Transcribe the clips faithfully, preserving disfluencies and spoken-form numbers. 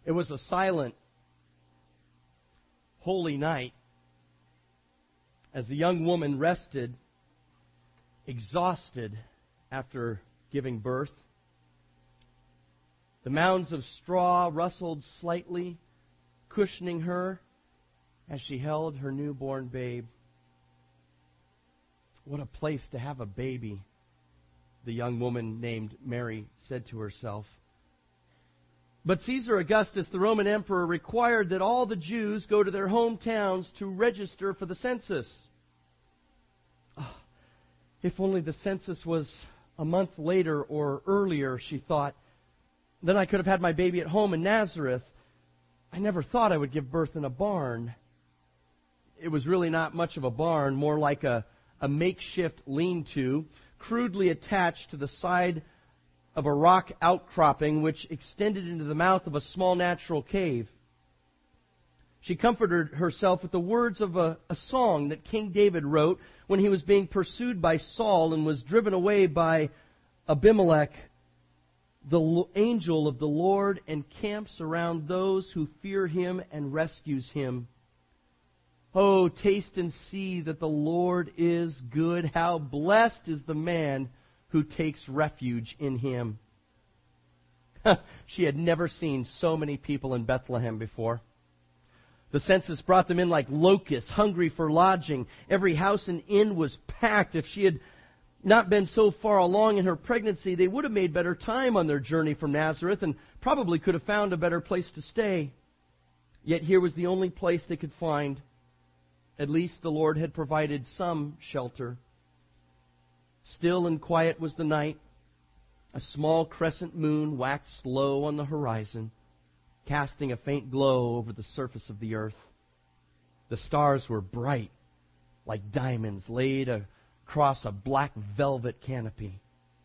It was a silent, holy night as the young woman rested, exhausted after giving birth. The mounds of straw rustled slightly, cushioning her as she held her newborn babe. What a place to have a baby, the young woman named Mary said to herself. But Caesar Augustus, the Roman emperor, required that all the Jews go to their hometowns to register for the census. Oh, if only the census was a month later or earlier, she thought. Then I could have had my baby at home in Nazareth. I never thought I would give birth in a barn. It was really not much of a barn, more like a, a makeshift lean-to, crudely attached to the side of a rock outcropping which extended into the mouth of a small natural cave. She comforted herself with the words of a, a song that King David wrote when he was being pursued by Saul and was driven away by Abimelech. The angel of the Lord encamps around those who fear Him and rescues him. Oh, taste and see that the Lord is good. How blessed is the man who takes refuge in Him. She had never seen so many people in Bethlehem before. The census brought them in like locusts, hungry for lodging. Every house and inn was packed. If she had not been so far along in her pregnancy, they would have made better time on their journey from Nazareth and probably could have found a better place to stay. Yet here was the only place they could find. At least the Lord had provided some shelter. Still and quiet was the night. A small crescent moon waxed low on the horizon, casting a faint glow over the surface of the earth. The stars were bright, like diamonds laid across a black velvet canopy.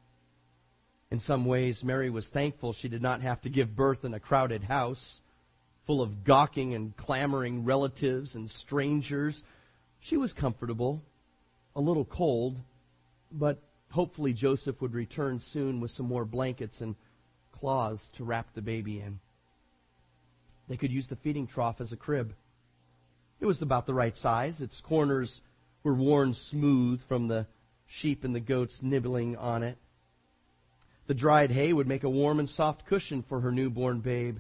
In some ways, Mary was thankful she did not have to give birth in a crowded house, full of gawking and clamoring relatives and strangers. She was comfortable, a little cold, but hopefully Joseph would return soon with some more blankets and cloths to wrap the baby in. They could use the feeding trough as a crib. It was about the right size. Its corners were worn smooth from the sheep and the goats nibbling on it. The dried hay would make a warm and soft cushion for her newborn babe.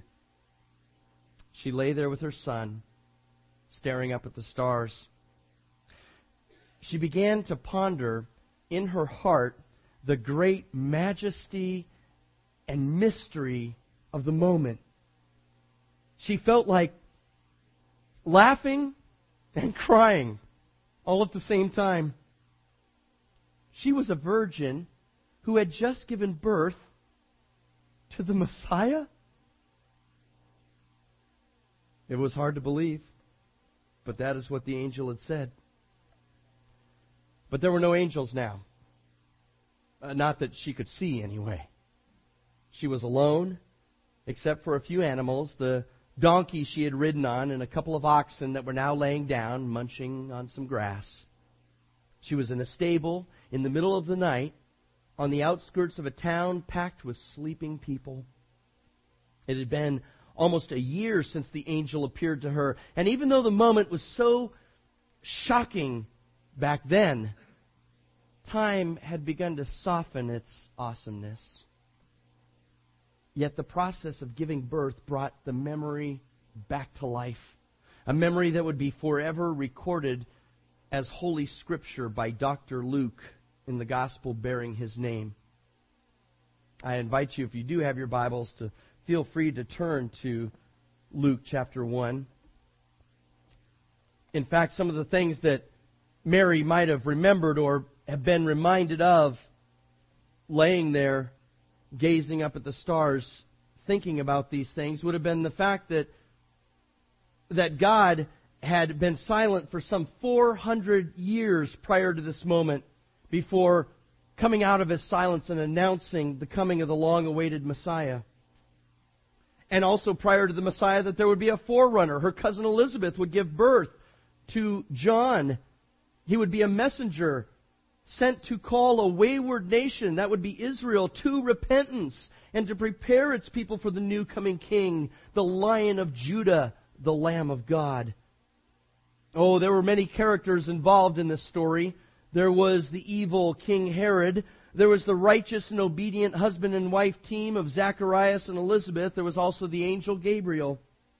She lay there with her son, staring up at the stars. She began to ponder in her heart the great majesty and mystery of the moment. She felt like laughing and crying all at the same time. She was a virgin who had just given birth to the Messiah. It was hard to believe, but that is what the angel had said. But there were no angels now. Uh, not that she could see, anyway. She was alone, except for a few animals, the donkey she had ridden on and a couple of oxen that were now laying down, munching on some grass. She was in a stable in the middle of the night on the outskirts of a town packed with sleeping people. It had been almost a year since the angel appeared to her, and even though the moment was so shocking back then, time had begun to soften its awesomeness. Yet the process of giving birth brought the memory back to life, a memory that would be forever recorded as Holy Scripture by Doctor Luke in the Gospel bearing his name. I invite you, if you do have your Bibles, to feel free to turn to Luke chapter one. In fact, some of the things that Mary might have remembered or have been reminded of laying there, gazing up at the stars, thinking about these things, would have been the fact that that God had been silent for some four hundred years prior to this moment before coming out of His silence and announcing the coming of the long-awaited Messiah. And also prior to the Messiah that there would be a forerunner. Her cousin Elizabeth would give birth to John. He would be a messenger sent to call a wayward nation, that would be Israel, to repentance and to prepare its people for the new coming king, the Lion of Judah, the Lamb of God. Oh, there were many characters involved in this story. There was the evil King Herod. There was the righteous and obedient husband and wife team of Zacharias and Elizabeth. There was also the angel Gabriel.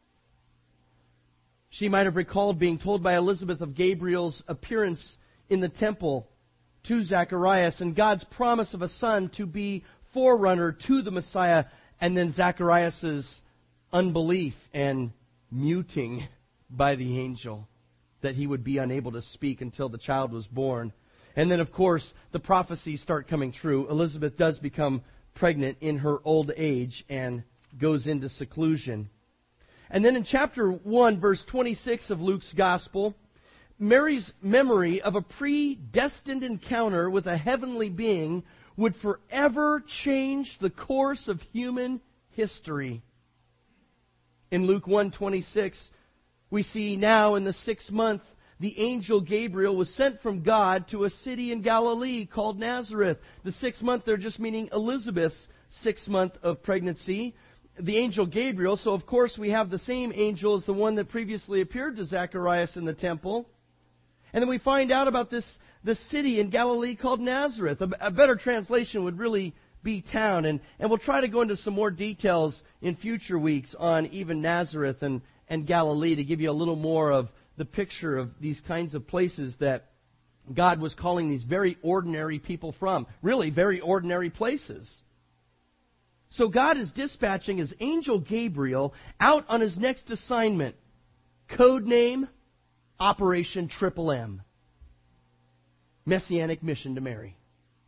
She might have recalled being told by Elizabeth of Gabriel's appearance in the temple to Zacharias and God's promise of a son to be forerunner to the Messiah, and then Zacharias' unbelief and muting by the angel that he would be unable to speak until the child was born. And then, of course, the prophecies start coming true. Elizabeth does become pregnant in her old age and goes into seclusion. And then in chapter one, verse twenty-six of Luke's Gospel, Mary's memory of a predestined encounter with a heavenly being would forever change the course of human history. In Luke one twenty-six, we see now in the sixth month, the angel Gabriel was sent from God to a city in Galilee called Nazareth. The sixth month there just meaning Elizabeth's sixth month of pregnancy. The angel Gabriel, so of course we have the same angel as the one that previously appeared to Zacharias in the temple. And then we find out about this, this city in Galilee called Nazareth. A, a better translation would really be town. And, and we'll try to go into some more details in future weeks on even Nazareth and, and Galilee to give you a little more of the picture of these kinds of places that God was calling these very ordinary people from. Really, very ordinary places. So God is dispatching His angel Gabriel out on his next assignment. Code name, Operation Triple M. Messianic mission to Mary.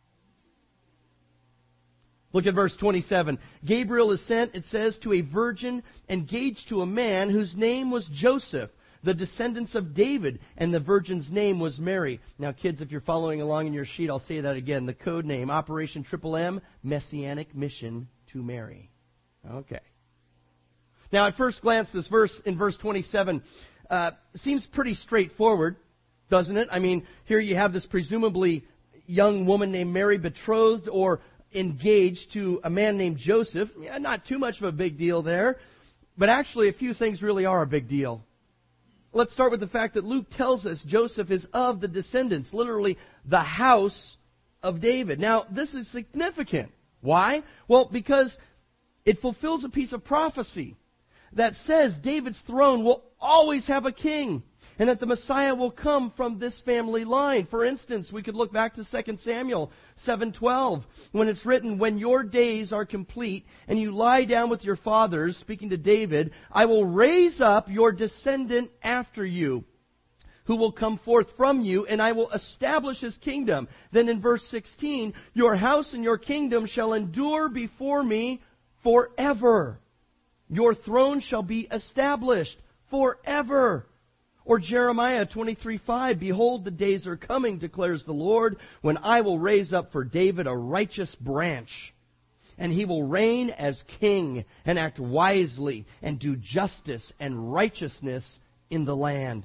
Look at verse twenty-seven. Gabriel is sent, it says, to a virgin engaged to a man whose name was Joseph, the descendants of David, and the virgin's name was Mary. Now, kids, if you're following along in your sheet, I'll say that again. The code name, Operation Triple M, Messianic mission to Mary. Okay. Now, at first glance, this verse in verse twenty-seven uh, seems pretty straightforward, doesn't it? I mean, here you have this presumably young woman named Mary betrothed or engaged to a man named Joseph. Yeah, not too much of a big deal there. But actually, a few things really are a big deal. Let's start with the fact that Luke tells us Joseph is of the descendants, literally the house of David. Now, this is significant. Why? Well, because it fulfills a piece of prophecy that says David's throne will always have a king, and that the Messiah will come from this family line. For instance, we could look back to Second Samuel seven twelve, when it's written, "When your days are complete, and you lie down with your fathers," speaking to David, "I will raise up your descendant after you, who will come forth from you, and I will establish his kingdom." Then in verse sixteen, "Your house and your kingdom shall endure before me forever. Your throne shall be established forever." Or Jeremiah twenty-three five, "Behold, the days are coming, declares the Lord, when I will raise up for David a righteous branch, and he will reign as king and act wisely and do justice and righteousness in the land."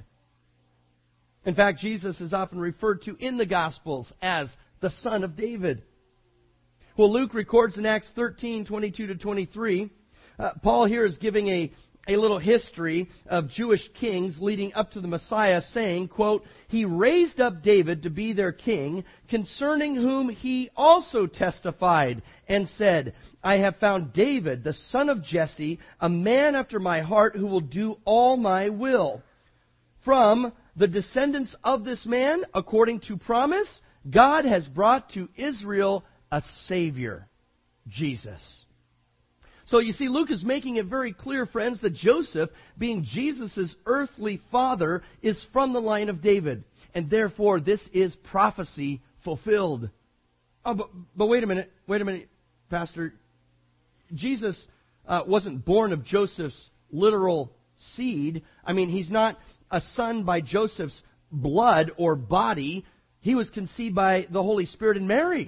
In fact, Jesus is often referred to in the Gospels as the Son of David. Well, Luke records in Acts thirteen twenty-two to twenty-three, uh, Paul here is giving a A little history of Jewish kings leading up to the Messiah, saying, quote, "He raised up David to be their king, concerning whom he also testified and said, I have found David, the son of Jesse, a man after my heart, who will do all my will. From the descendants of this man, according to promise, God has brought to Israel a Savior, Jesus." So you see, Luke is making it very clear, friends, that Joseph, being Jesus' earthly father, is from the line of David. And therefore, this is prophecy fulfilled. Oh, but, but wait a minute, wait a minute, Pastor. Jesus uh, wasn't born of Joseph's literal seed. I mean, he's not a son by Joseph's blood or body. He was conceived by the Holy Spirit in Mary.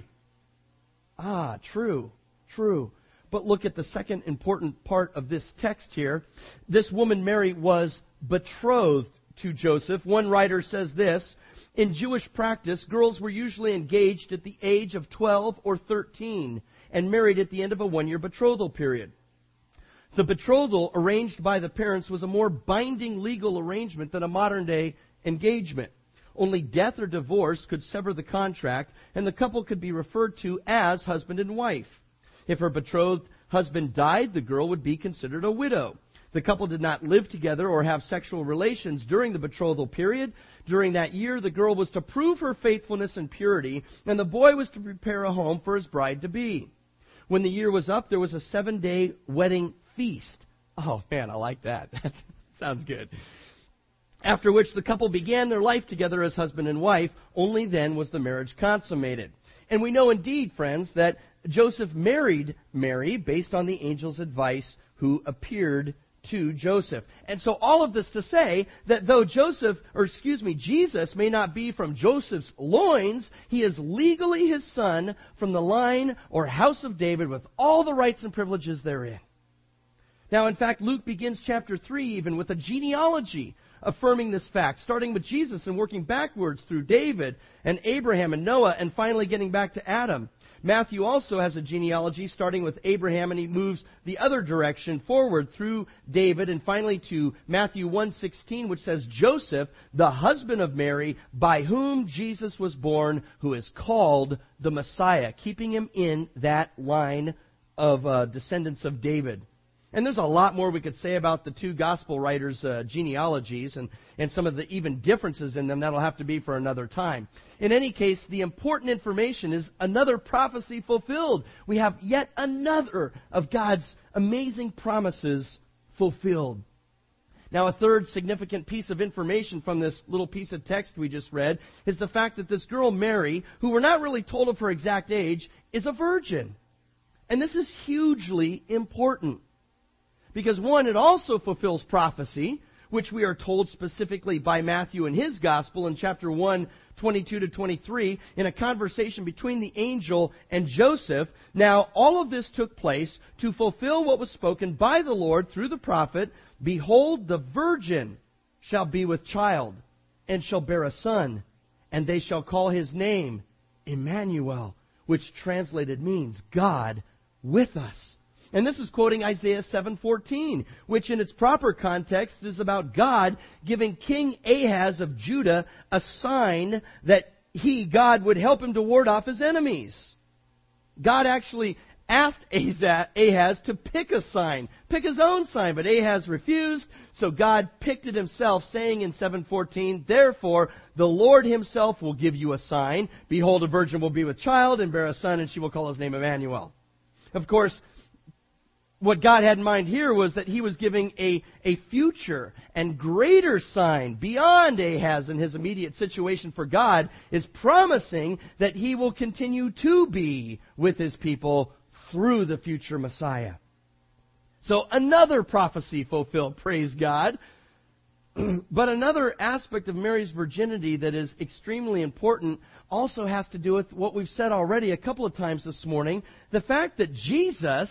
Ah, true, true. But look at the second important part of this text here. This woman, Mary, was betrothed to Joseph. One writer says this: in Jewish practice, girls were usually engaged at the age of twelve or thirteen and married at the end of a one-year betrothal period. The betrothal arranged by the parents was a more binding legal arrangement than a modern-day engagement. Only death or divorce could sever the contract, and the couple could be referred to as husband and wife. If her betrothed husband died, the girl would be considered a widow. The couple did not live together or have sexual relations during the betrothal period. During that year, the girl was to prove her faithfulness and purity, and the boy was to prepare a home for his bride-to-be. When the year was up, there was a seven-day wedding feast. Oh, man, I like that. That sounds good. After which the couple began their life together as husband and wife. Only then was the marriage consummated. And we know indeed, friends, that Joseph married Mary based on the angel's advice who appeared to Joseph. And so all of this to say that though Joseph, or excuse me, Jesus may not be from Joseph's loins, he is legally his son from the line or house of David with all the rights and privileges therein. Now, in fact, Luke begins chapter three even with a genealogy affirming this fact, starting with Jesus and working backwards through David and Abraham and Noah and finally getting back to Adam. Matthew also has a genealogy starting with Abraham, and he moves the other direction forward through David and finally to Matthew one sixteen, which says, Joseph, the husband of Mary, by whom Jesus was born, who is called the Messiah, keeping him in that line of uh, descendants of David. And there's a lot more we could say about the two gospel writers' uh, genealogies and, and some of the even differences in them. That'll have to be for another time. In any case, the important information is another prophecy fulfilled. We have yet another of God's amazing promises fulfilled. Now, a third significant piece of information from this little piece of text we just read is the fact that this girl, Mary, who we're not really told of her exact age, is a virgin. And this is hugely important. Because one, it also fulfills prophecy, which we are told specifically by Matthew in his gospel in chapter one, twenty-two to twenty-three, in a conversation between the angel and Joseph. Now, all of this took place to fulfill what was spoken by the Lord through the prophet. Behold, the virgin shall be with child, and shall bear a son, and they shall call his name Emmanuel, which translated means God with us. And this is quoting Isaiah seven fourteen, which in its proper context is about God giving King Ahaz of Judah a sign that he, God, would help him to ward off his enemies. God actually asked Ahaz to pick a sign, pick his own sign, but Ahaz refused, so God picked it himself, saying in seven fourteen, Therefore the Lord himself will give you a sign. Behold, a virgin will be with child and bear a son, and she will call his name Emmanuel. Of course, what God had in mind here was that he was giving a, a future and greater sign beyond Ahaz and his immediate situation, for God is promising that he will continue to be with his people through the future Messiah. So another prophecy fulfilled, praise God. But another aspect of Mary's virginity that is extremely important also has to do with what we've said already a couple of times this morning, the fact that Jesus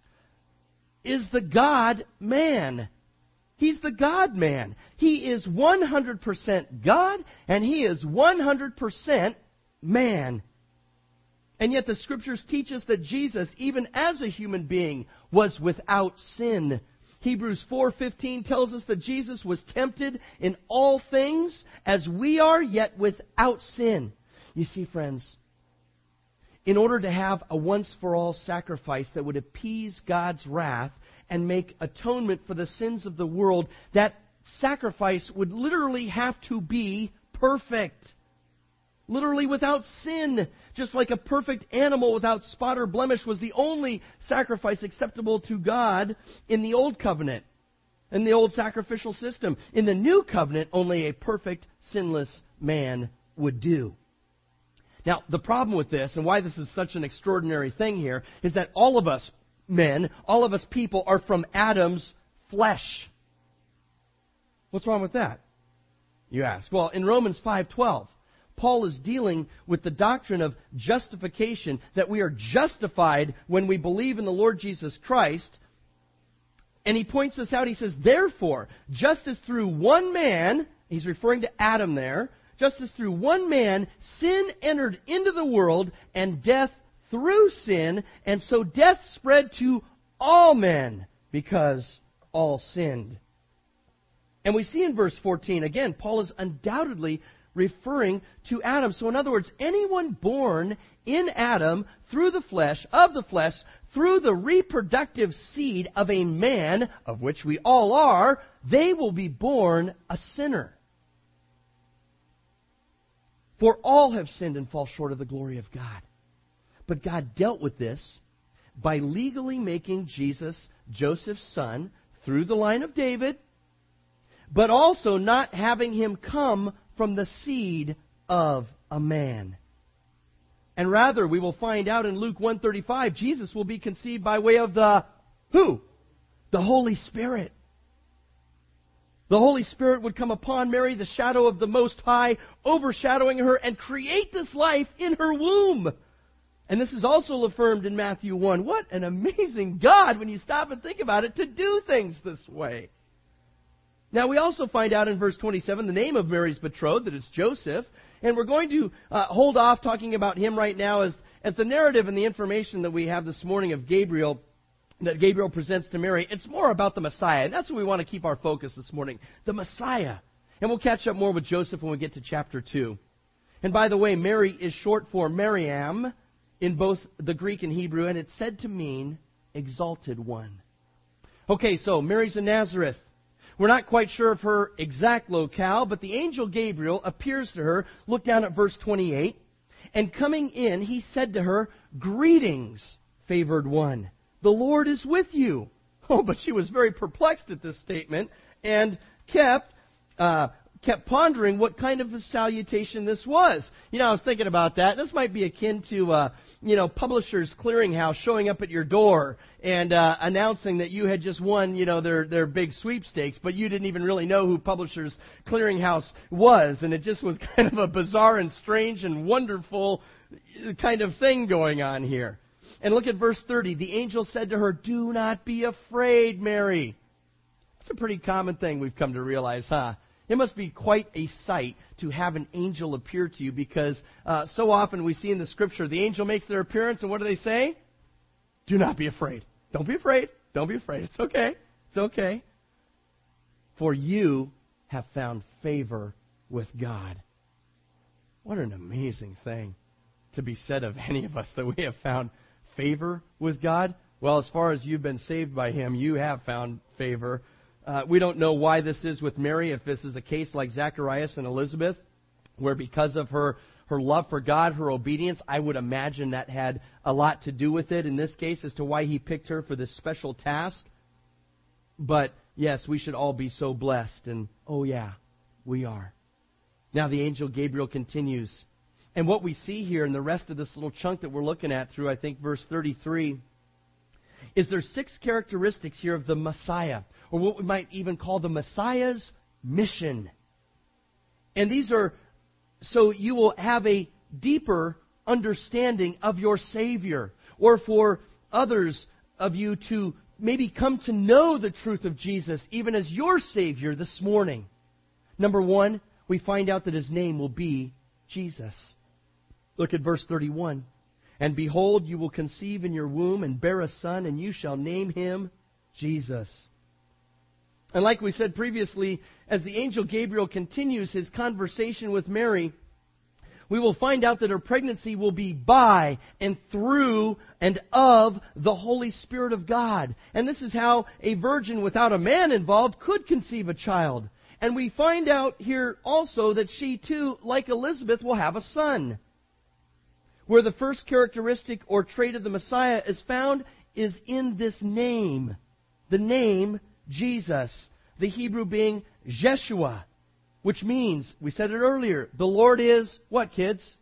is the God-man. He's the God-man. He is one hundred percent God, and he is one hundred percent man. And yet the Scriptures teach us that Jesus, even as a human being, was without sin. Hebrews four fifteen tells us that Jesus was tempted in all things as we are, yet without sin. You see, friends, in order to have a once-for-all sacrifice that would appease God's wrath and make atonement for the sins of the world, that sacrifice would literally have to be perfect. Literally without sin. Just like a perfect animal without spot or blemish was the only sacrifice acceptable to God in the Old Covenant, in the old sacrificial system. In the New Covenant, only a perfect, sinless man would do. Now, the problem with this, and why this is such an extraordinary thing here, is that all of us men, all of us people, are from Adam's flesh. What's wrong with that, you ask? Well, in Romans five twelve, Paul is dealing with the doctrine of justification, that we are justified when we believe in the Lord Jesus Christ. And he points this out. He says, Therefore, just as through one man, he's referring to Adam there, just as through one man sin entered into the world, and death through sin, and so death spread to all men, because all sinned. And we see in verse fourteen, again, Paul is undoubtedly referring to Adam. So in other words, anyone born in Adam through the flesh, of the flesh, through the reproductive seed of a man, of which we all are, they will be born a sinner. For all have sinned and fall short of the glory of God. But God dealt with this by legally making Jesus Joseph's son through the line of David, but also not having him come from the seed of a man. And rather, we will find out in Luke one thirty-five, Jesus will be conceived by way of the who? The Holy Spirit. The Holy Spirit would come upon Mary, the shadow of the Most High, overshadowing her and create this life in her womb. And this is also affirmed in Matthew one. What an amazing God, when you stop and think about it, to do things this way. Now, we also find out in verse twenty-seven the name of Mary's betrothed, that it's Joseph. And we're going to uh, hold off talking about him right now as, as the narrative and the information that we have this morning of Gabriel, that Gabriel presents to Mary. It's more about the Messiah. That's where we want to keep our focus this morning. The Messiah. And we'll catch up more with Joseph when we get to chapter two. And by the way, Mary is short for Miriam in both the Greek and Hebrew, and it's said to mean exalted one. Okay, so Mary's in Nazareth. We're not quite sure of her exact locale, but the angel Gabriel appears to her. Look down at verse twenty-eight. And coming in, he said to her, "Greetings, favored one. The Lord is with you." Oh, but she was very perplexed at this statement and kept uh, kept pondering what kind of a salutation this was. You know, I was thinking about that. This might be akin to, uh, you know, Publishers Clearinghouse showing up at your door and uh, announcing that you had just won, you know, their, their big sweepstakes, but you didn't even really know who Publishers Clearinghouse was. And it just was kind of a bizarre and strange and wonderful kind of thing going on here. And look at verse thirty. The angel said to her, "Do not be afraid, Mary." That's a pretty common thing we've come to realize, huh? It must be quite a sight to have an angel appear to you, because uh, so often we see in the Scripture, the angel makes their appearance, and what do they say? Do not be afraid. Don't be afraid. Don't be afraid. It's okay. It's okay. For you have found favor with God. What an amazing thing to be said of any of us, that we have found favor with God. Well, as far as you've been saved by Him, you have found favor. Uh, we don't know why this is with Mary, if this is a case like Zacharias and Elizabeth, where because of her, her love for God, her obedience, I would imagine that had a lot to do with it in this case as to why He picked her for this special task. But yes, we should all be so blessed, and oh yeah, we are. Now the angel Gabriel continues. And what we see here in the rest of this little chunk that we're looking at through, I think, verse thirty-three, is there's six characteristics here of the Messiah, or what we might even call the Messiah's mission. And these are so you will have a deeper understanding of your Savior, or for others of you to maybe come to know the truth of Jesus even as your Savior this morning. Number one, we find out that His name will be Jesus. Look at verse thirty-one. And behold, you will conceive in your womb and bear a son, and you shall name him Jesus. And like we said previously, as the angel Gabriel continues his conversation with Mary, we will find out that her pregnancy will be by and through and of the Holy Spirit of God. And this is how a virgin without a man involved could conceive a child. And we find out here also that she too, like Elizabeth, will have a son. Where the first characteristic or trait of the Messiah is found is in this name. The name Jesus. The Hebrew being Jeshua. Which means, we said it earlier, the Lord is, what kids?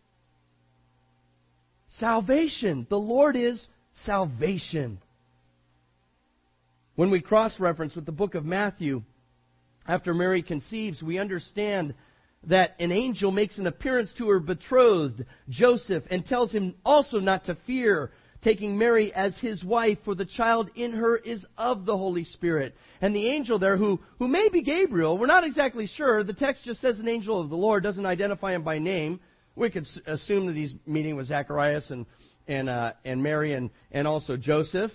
Salvation. The Lord is salvation. When we cross-reference with the book of Matthew, after Mary conceives, we understand that an angel makes an appearance to her betrothed, Joseph, and tells him also not to fear taking Mary as his wife, for the child in her is of the Holy Spirit. And the angel there, who, who may be Gabriel, we're not exactly sure. The text just says an angel of the Lord, doesn't identify him by name. We could assume that he's meeting with Zacharias and, and, uh, and Mary and, and also Joseph.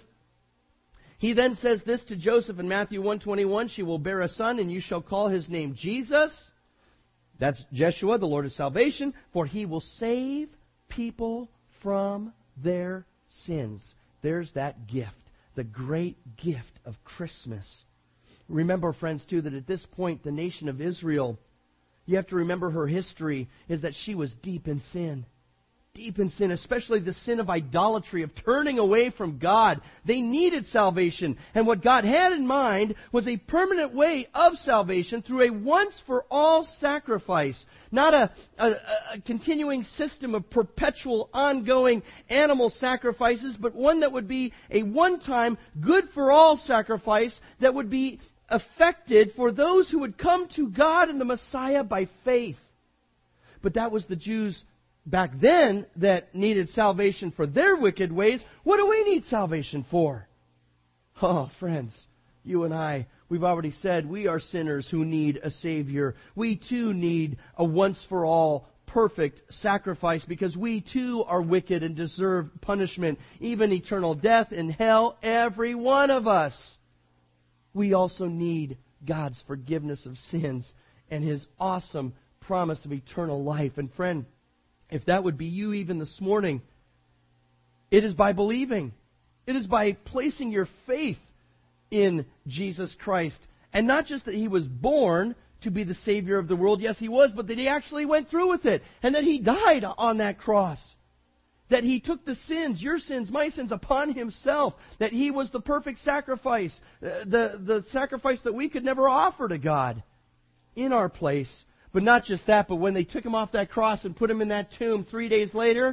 He then says this to Joseph in Matthew one twenty-one, she will bear a son, and you shall call his name Jesus. That's Jeshua, the Lord of salvation, for he will save people from their sins. There's that gift, the great gift of Christmas. Remember, friends, too, that at this point, the nation of Israel, you have to remember her history, is that she was deep in sin. Deep in sin, especially the sin of idolatry, of turning away from God. They needed salvation. And what God had in mind was a permanent way of salvation through a once-for-all sacrifice. Not a, a, a continuing system of perpetual, ongoing animal sacrifices, but one that would be a one-time, good-for-all sacrifice that would be effected for those who would come to God and the Messiah by faith. But that was the Jews' back then that needed salvation for their wicked ways. What do we need salvation for? Oh, friends, you and I, we've already said we are sinners who need a Savior. We too need a once-for-all perfect sacrifice because we too are wicked and deserve punishment, even eternal death in hell, every one of us. We also need God's forgiveness of sins and His awesome promise of eternal life. And friend, if that would be you even this morning, it is by believing. It is by placing your faith in Jesus Christ. And not just that He was born to be the Savior of the world. Yes, He was, but that He actually went through with it. And that He died on that cross. That He took the sins, your sins, my sins, upon Himself. That He was the perfect sacrifice. The, the sacrifice that we could never offer to God in our place. But not just that, but when they took Him off that cross and put Him in that tomb three days later,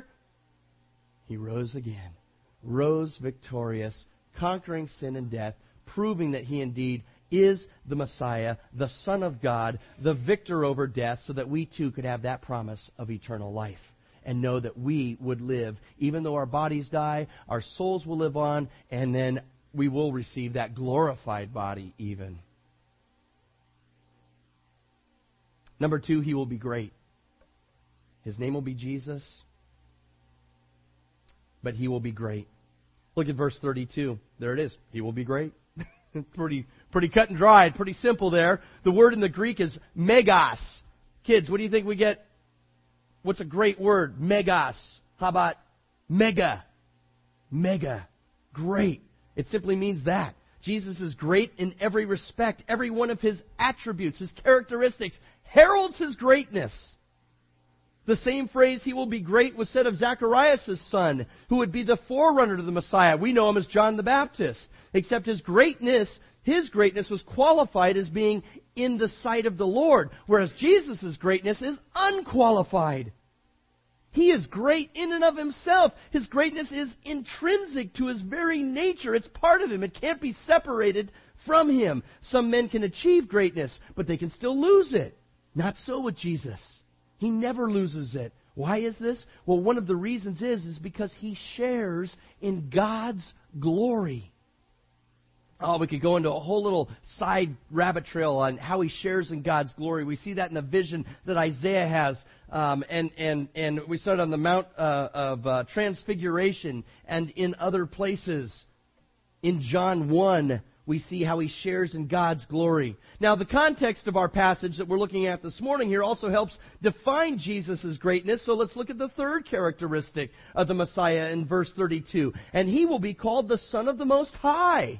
He rose again. Rose victorious, conquering sin and death, proving that He indeed is the Messiah, the Son of God, the victor over death, so that we too could have that promise of eternal life. And know that we would live, even though our bodies die, our souls will live on, and then we will receive that glorified body even. Number two, He will be great. His name will be Jesus, but He will be great. Look at verse thirty-two. There it is. He will be great. pretty, pretty cut and dried, pretty simple there. The word in the Greek is megas. Kids, what do you think we get? What's a great word? Megas. How about mega? Mega. Great. It simply means that. Jesus is great in every respect. Every one of His attributes, His characteristics, heralds His greatness. The same phrase, He will be great, was said of Zacharias' son, who would be the forerunner to the Messiah. We know him as John the Baptist. Except his greatness, his greatness was qualified as being in the sight of the Lord, whereas Jesus' greatness is unqualified. He is great in and of Himself. His greatness is intrinsic to His very nature. It's part of Him. It can't be separated from Him. Some men can achieve greatness, but they can still lose it. Not so with Jesus. He never loses it. Why is this? Well, one of the reasons is, is because He shares in God's glory. Oh, we could go into a whole little side rabbit trail on how He shares in God's glory. We see that in the vision that Isaiah has. Um, and, and, and we saw it on the Mount uh, of uh, Transfiguration and in other places. In John one, we see how He shares in God's glory. Now, the context of our passage that we're looking at this morning here also helps define Jesus' greatness. So let's look at the third characteristic of the Messiah in verse thirty-two. And He will be called the Son of the Most High.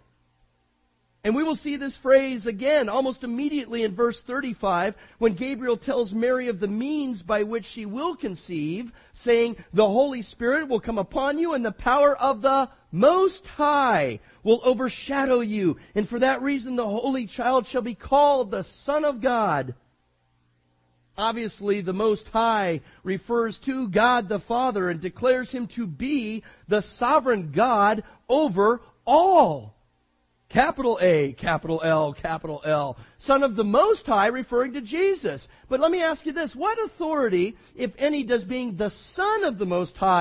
And we will see this phrase again almost immediately in verse thirty-five when Gabriel tells Mary of the means by which she will conceive, saying, the Holy Spirit will come upon you and the power of the Most High will overshadow you. And for that reason the Holy Child shall be called the Son of God. Obviously, the Most High refers to God the Father and declares Him to be the sovereign God over all. Capital A, capital L, capital L. Son of the Most High, referring to Jesus. But let me ask you this. What authority, if any, does being the Son of the Most High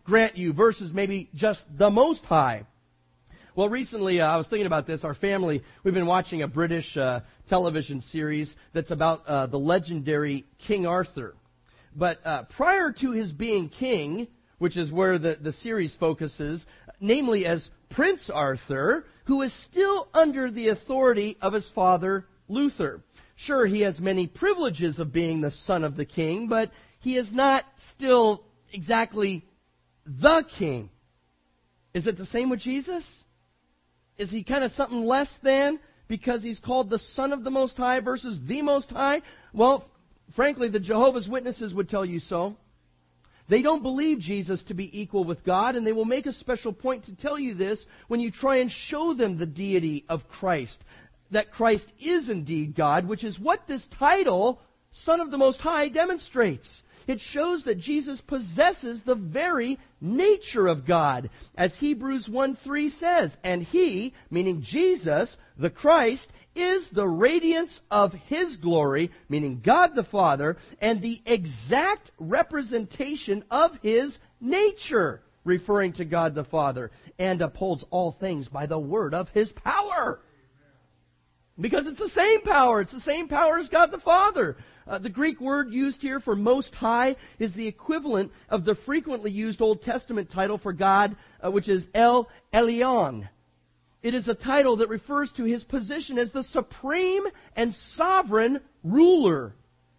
grant you versus maybe just the Most High? Well, recently uh, I was thinking about this. Our family, we've been watching a British uh, television series that's about uh, the legendary King Arthur. But uh, prior to his being king, which is where the, the series focuses, namely as Prince Arthur, who is still under the authority of his father, Luther. Sure, he has many privileges of being the son of the king, but he is not still exactly the king. Is it the same with Jesus? Is he kind of something less than because he's called the Son of the Most High versus the Most High? Well, frankly, the Jehovah's Witnesses would tell you so. They don't believe Jesus to be equal with God, and they will make a special point to tell you this when you try and show them the deity of Christ, that Christ is indeed God, which is what this title, Son of the Most High, demonstrates. It shows that Jesus possesses the very nature of God. As Hebrews one three says, and He, meaning Jesus, the Christ, is the radiance of His glory, meaning God the Father, and the exact representation of His nature, referring to God the Father, and upholds all things by the word of His power. Because it's the same power. It's the same power as God the Father. Uh, the Greek word used here for Most High is the equivalent of the frequently used Old Testament title for God, uh, which is El Elyon. It is a title that refers to His position as the supreme and sovereign ruler.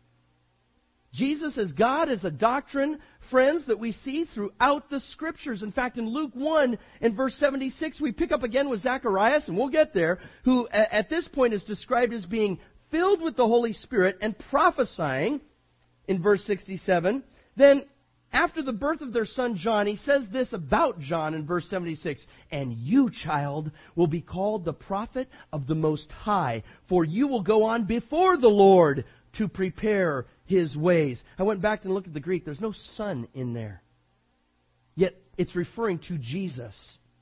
Jesus as God is a doctrine, friends, that we see throughout the Scriptures. In fact, in Luke one and verse seventy-six, we pick up again with Zacharias, and we'll get there, who at this point is described as being filled with the Holy Spirit and prophesying in verse sixty-seven. Then, after the birth of their son John, he says this about John in verse seventy-six, and you, child, will be called the prophet of the Most High, for you will go on before the Lord to prepare His ways. I went back and looked at the Greek. There's no son in there. Yet it's referring to Jesus.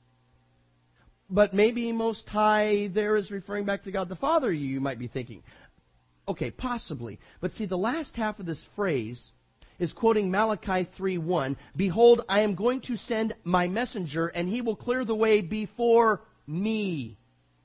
But maybe Most High there is referring back to God the Father, you might be thinking. Okay, possibly. But see, the last half of this phrase is quoting Malachi three one. Behold, I am going to send my messenger, and he will clear the way before me.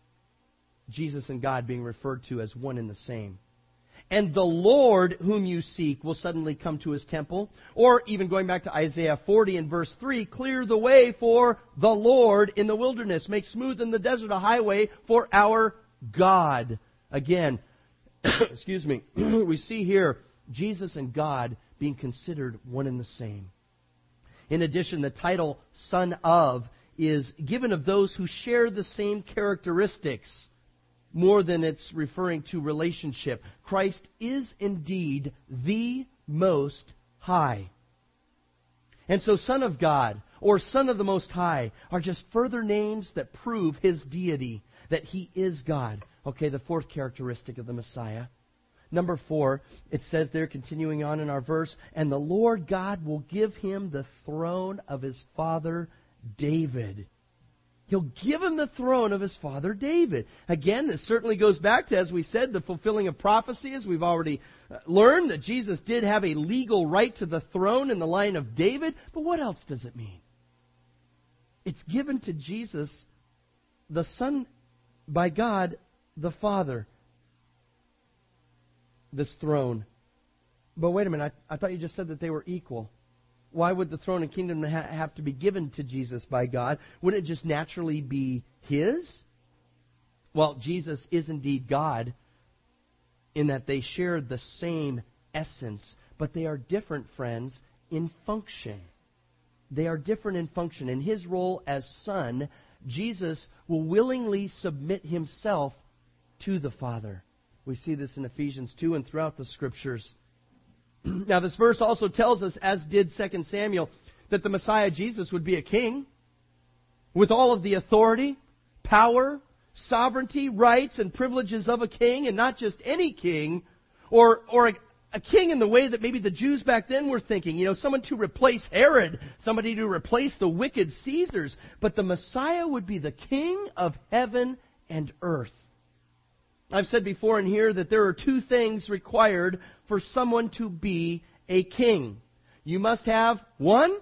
Jesus and God being referred to as one and the same. And the Lord whom you seek will suddenly come to His temple. Or even going back to Isaiah forty and verse three, clear the way for the Lord in the wilderness. Make smooth in the desert a highway for our God. Again, excuse me, we see here Jesus and God being considered one and the same. In addition, the title Son of is given of those who share the same characteristics, more than it's referring to relationship. Christ is indeed the Most High. And so Son of God, or Son of the Most High, are just further names that prove His deity, that He is God. Okay, the fourth characteristic of the Messiah. Number four, it says there, continuing on in our verse, and the Lord God will give Him the throne of His father David. He'll give Him the throne of His father David. Again, this certainly goes back to, as we said, the fulfilling of prophecy, as we've already learned, that Jesus did have a legal right to the throne in the line of David. But what else does it mean? It's given to Jesus, the Son, by God the Father, this throne. But wait a minute, I, I thought you just said that they were equal. Why would the throne and kingdom ha- have to be given to Jesus by God? Wouldn't it just naturally be His? Well, Jesus is indeed God in that they share the same essence, but they are different, friends, in function. They are different in function. In His role as Son, Jesus will willingly submit Himself to the Father. We see this in Ephesians two and throughout the Scriptures. Now, this verse also tells us, as did Second Samuel, that the Messiah Jesus would be a king with all of the authority, power, sovereignty, rights, and privileges of a king, and not just any king, or or a, a king in the way that maybe the Jews back then were thinking. You know, someone to replace Herod, somebody to replace the wicked Caesars. But the Messiah would be the King of heaven and earth. I've said before in here that there are two things required for someone to be a king. You must have, one,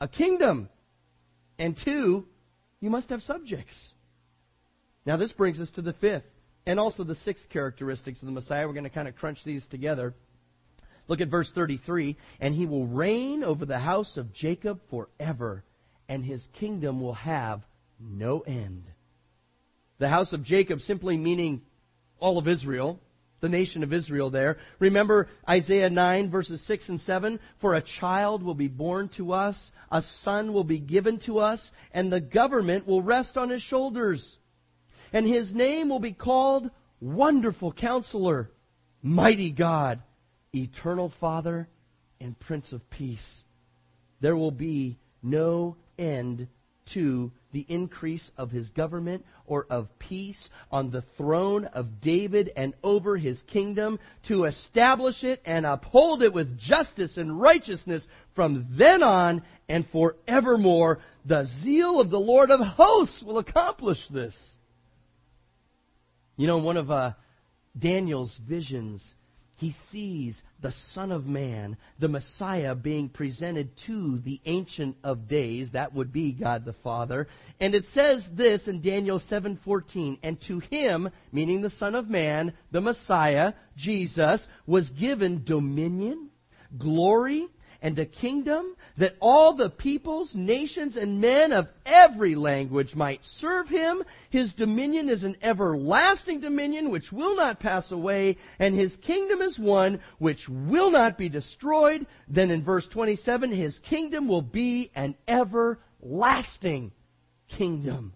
a kingdom. And two, you must have subjects. Now this brings us to the fifth and also the sixth characteristics of the Messiah. We're going to kind of crunch these together. Look at verse thirty-three. And he will reign over the house of Jacob forever, and his kingdom will have no end. The house of Jacob simply meaning all of Israel, the nation of Israel there. Remember Isaiah nine, verses six and seven? For a child will be born to us, a son will be given to us, and the government will rest on his shoulders. And his name will be called Wonderful Counselor, Mighty God, Eternal Father, and Prince of Peace. There will be no end to the increase of his government or of peace on the throne of David and over his kingdom, to establish it and uphold it with justice and righteousness from then on and forevermore. The zeal of the Lord of hosts will accomplish this. You know, one of uh, Daniel's visions, he sees the Son of Man, the Messiah, being presented to the Ancient of Days. That would be God the Father. And it says this in Daniel seven fourteen, and to him, meaning the Son of Man, the Messiah, Jesus, was given dominion, glory, and a kingdom, that all the peoples, nations, and men of every language might serve him. His dominion is an everlasting dominion which will not pass away, and his kingdom is one which will not be destroyed. Then in verse twenty-seven, his kingdom will be an everlasting kingdom.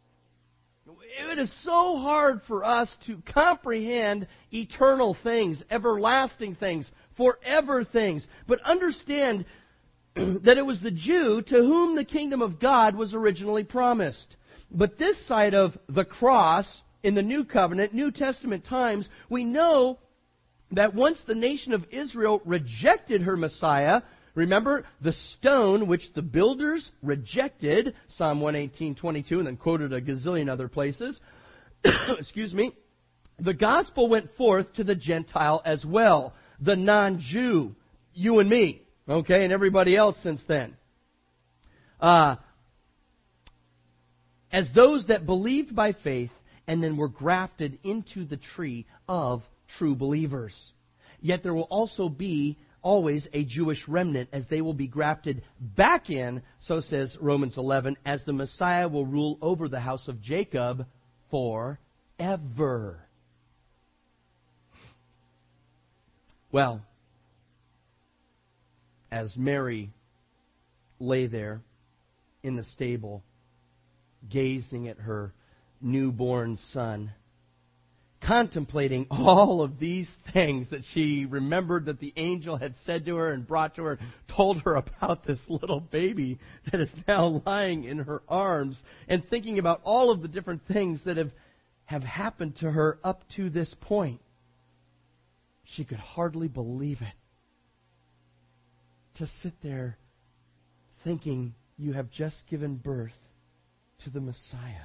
It is so hard for us to comprehend eternal things, everlasting things, forever things. But understand that it was the Jew to whom the kingdom of God was originally promised. But this side of the cross, in the New Covenant, New Testament times, we know that once the nation of Israel rejected her Messiah, remember the stone which the builders rejected, Psalm one eighteen twenty-two, and then quoted a gazillion other places, excuse me, the gospel went forth to the Gentile as well, the non-Jew, you and me, okay, and everybody else since then. Uh, as those that believed by faith and then were grafted into the tree of true believers. Yet there will also be always a Jewish remnant as they will be grafted back in, so says Romans eleven, as the Messiah will rule over the house of Jacob forever. Well, as Mary lay there in the stable, gazing at her newborn son, contemplating all of these things that she remembered that the angel had said to her and brought to her, told her about this little baby that is now lying in her arms, and thinking about all of the different things that have, have happened to her up to this point. She could hardly believe it. To sit there thinking you have just given birth to the Messiah.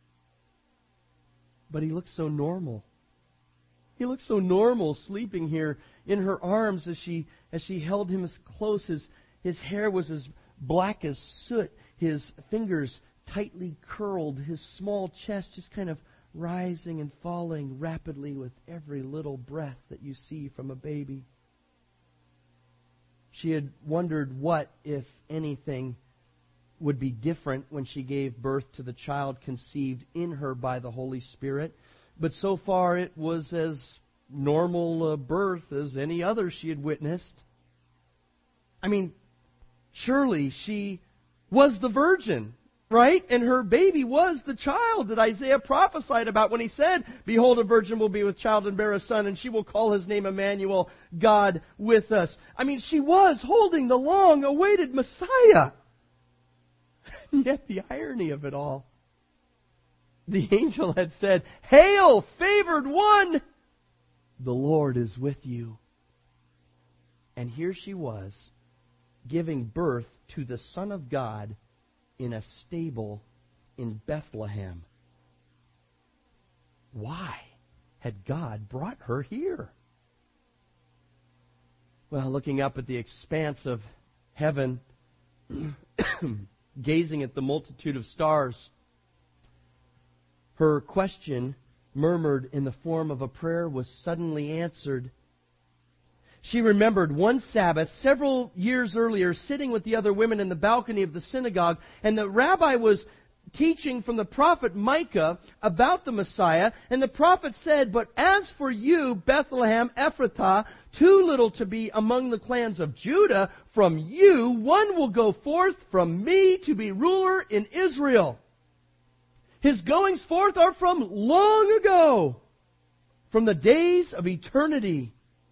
But he looked so normal. He looked so normal sleeping here in her arms as she as she held him as close. His, his hair was as black as soot. His fingers tightly curled. His small chest just kind of rising and falling rapidly with every little breath that you see from a baby. She had wondered what, if anything, would be different when she gave birth to the child conceived in her by the Holy Spirit. But so far it was as normal a birth as any other she had witnessed. I mean, surely she was the virgin, right? And her baby was the child that Isaiah prophesied about when he said, "Behold, a virgin will be with child and bear a son, and she will call his name Emmanuel, God with us." I mean, she was holding the long-awaited Messiah. Yet the irony of it all, the angel had said, "Hail, favored one! The Lord is with you." And here she was, giving birth to the Son of God in a stable in Bethlehem. Why had God brought her here? Well, looking up at the expanse of heaven, gazing at the multitude of stars, her question, murmured in the form of a prayer, was suddenly answered. She remembered one Sabbath several years earlier sitting with the other women in the balcony of the synagogue, and the rabbi was teaching from the prophet Micah about the Messiah, and the prophet said, "But as for you, Bethlehem Ephrathah, too little to be among the clans of Judah, from you one will go forth from me to be ruler in Israel. His goings forth are from long ago, from the days of eternity."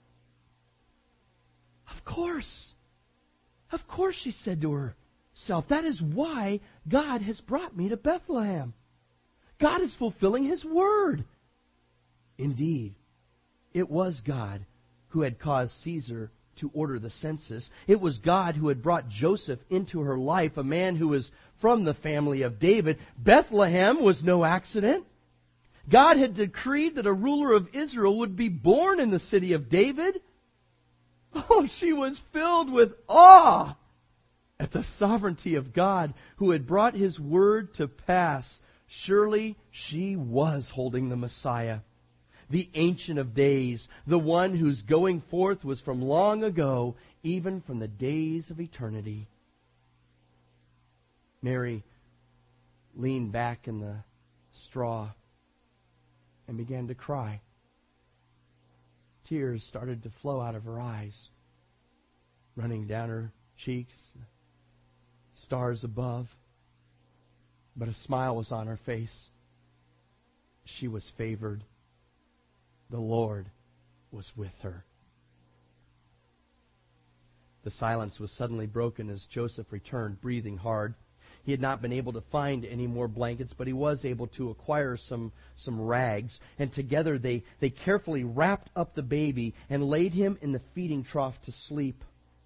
Of course, of course, she said to herself, that is why God has brought me to Bethlehem. God is fulfilling His word. Indeed, it was God who had caused Caesar to order the census. It was God who had brought Joseph into her life, a man who was from the family of David. Bethlehem was no accident. God had decreed that a ruler of Israel would be born in the city of David. Oh, she was filled with awe at the sovereignty of God who had brought His word to pass. Surely she was holding the Messiah, the Ancient of Days, the one whose going forth was from long ago, even from the days of eternity. Mary leaned back in the straw and began to cry. Tears started to flow out of her eyes, running down her cheeks, stars above. But a smile was on her face. She was favored. The Lord was with her. The silence was suddenly broken as Joseph returned, breathing hard. He had not been able to find any more blankets, but he was able to acquire some, some rags. And together they, they carefully wrapped up the baby and laid him in the feeding trough to sleep.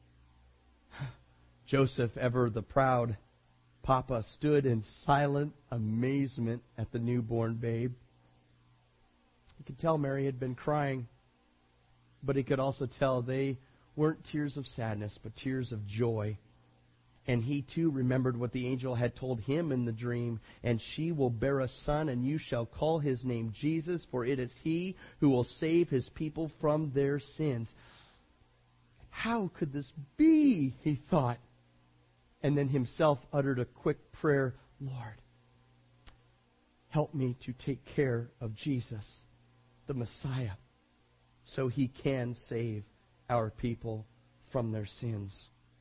Joseph, ever the proud papa, stood in silent amazement at the newborn babe. He could tell Mary had been crying, but he could also tell they weren't tears of sadness, but tears of joy. And he too remembered what the angel had told him in the dream. "And she will bear a son, and you shall call his name Jesus, for it is he who will save his people from their sins." How could this be, he thought. And then himself uttered a quick prayer, "Lord, help me to take care of Jesus, the Messiah, so He can save our people from their sins."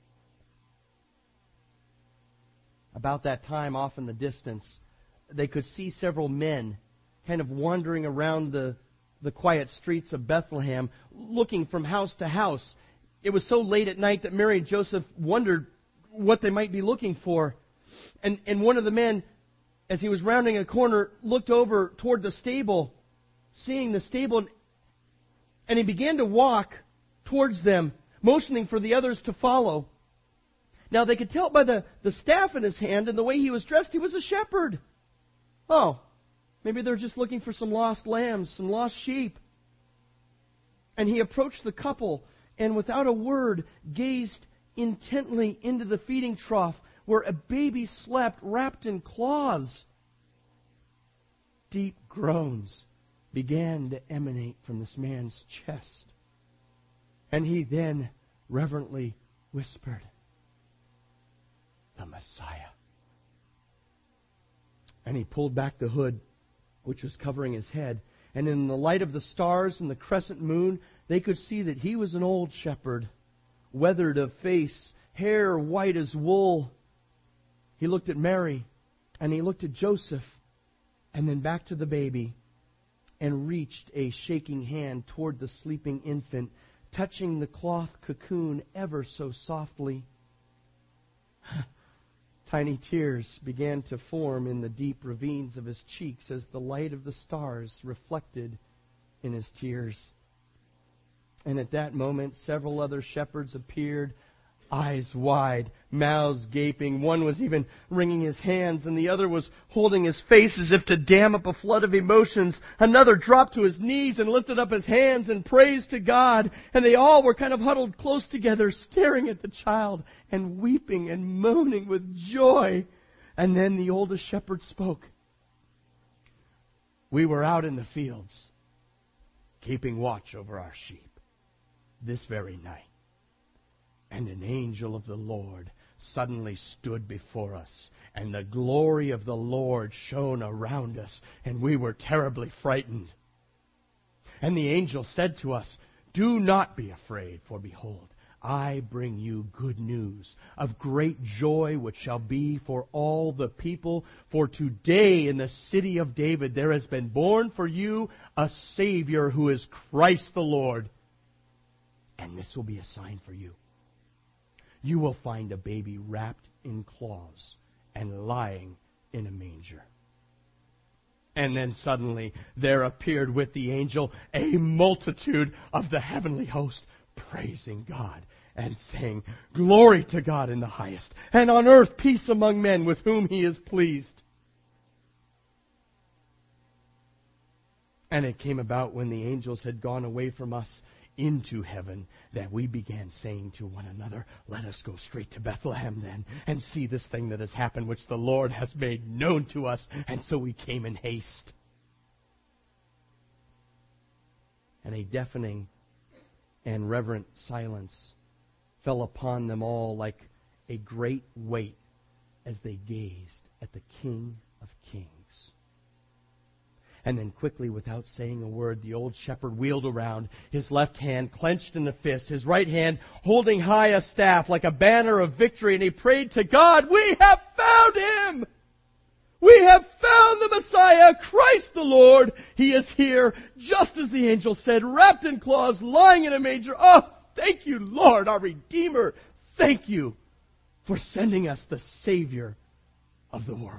About that time, off in the distance, they could see several men kind of wandering around the, the quiet streets of Bethlehem, looking from house to house. It was so late at night that Mary and Joseph wondered what they might be looking for. And, and one of the men, as he was rounding a corner, looked over toward the stable, seeing the stable, and he began to walk towards them, motioning for the others to follow. Now, they could tell by the, the staff in his hand and the way he was dressed, he was a shepherd. Oh, maybe they're just looking for some lost lambs, some lost sheep. And he approached the couple and without a word gazed intently into the feeding trough where a baby slept wrapped in cloths. Deep groans began to emanate from this man's chest. And he then reverently whispered, "The Messiah." And he pulled back the hood which was covering his head. And in the light of the stars and the crescent moon, they could see that he was an old shepherd, weathered of face, hair white as wool. He looked at Mary, and he looked at Joseph, and then back to the baby, and reached a shaking hand toward the sleeping infant, touching the cloth cocoon ever so softly. Tiny tears began to form in the deep ravines of his cheeks as the light of the stars reflected in his tears. And at that moment, several other shepherds appeared, eyes wide, mouths gaping. One was even wringing his hands, and the other was holding his face as if to dam up a flood of emotions. Another dropped to his knees and lifted up his hands and praised to God. And they all were kind of huddled close together, staring at the child and weeping and moaning with joy. And then the oldest shepherd spoke. We were out in the fields, keeping watch over our sheep, this very night. And an angel of the Lord suddenly stood before us, and the glory of the Lord shone around us, and we were terribly frightened. And the angel said to us, do not be afraid, for behold, I bring you good news of great joy, which shall be for all the people. For today in the city of David there has been born for you a Savior who is Christ the Lord. And this will be a sign for you. You will find a baby wrapped in cloths and lying in a manger. And then suddenly there appeared with the angel a multitude of the heavenly host, praising God and saying, glory to God in the highest, and on earth peace among men with whom He is pleased. And it came about when the angels had gone away from us into heaven, that we began saying to one another, let us go straight to Bethlehem then, and see this thing that has happened, which the Lord has made known to us. And so we came in haste. And a deafening and reverent silence fell upon them all like a great weight as they gazed at the King of Kings. And then quickly, without saying a word, the old shepherd wheeled around, his left hand clenched in a fist, his right hand holding high a staff like a banner of victory, and he prayed to God, we have found Him! We have found the Messiah, Christ the Lord! He is here, just as the angel said, wrapped in cloths, lying in a manger. Oh, thank you, Lord, our Redeemer! Thank you for sending us the Savior of the world.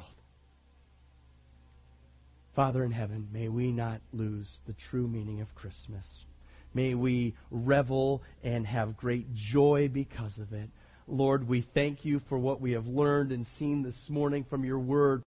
Father in heaven, may we not lose the true meaning of Christmas. May we revel and have great joy because of it. Lord, we thank you for what we have learned and seen this morning from your word.